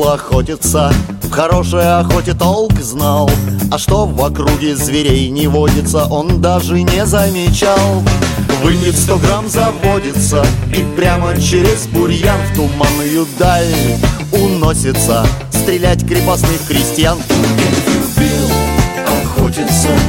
любил охотиться, в хорошей охоте толк знал, а что в округе зверей не водится, он даже не замечал. Выпит 100 грамм, заводится и прямо через бурьян в туманную даль уносится стрелять крепостных крестьян. Любил охотиться,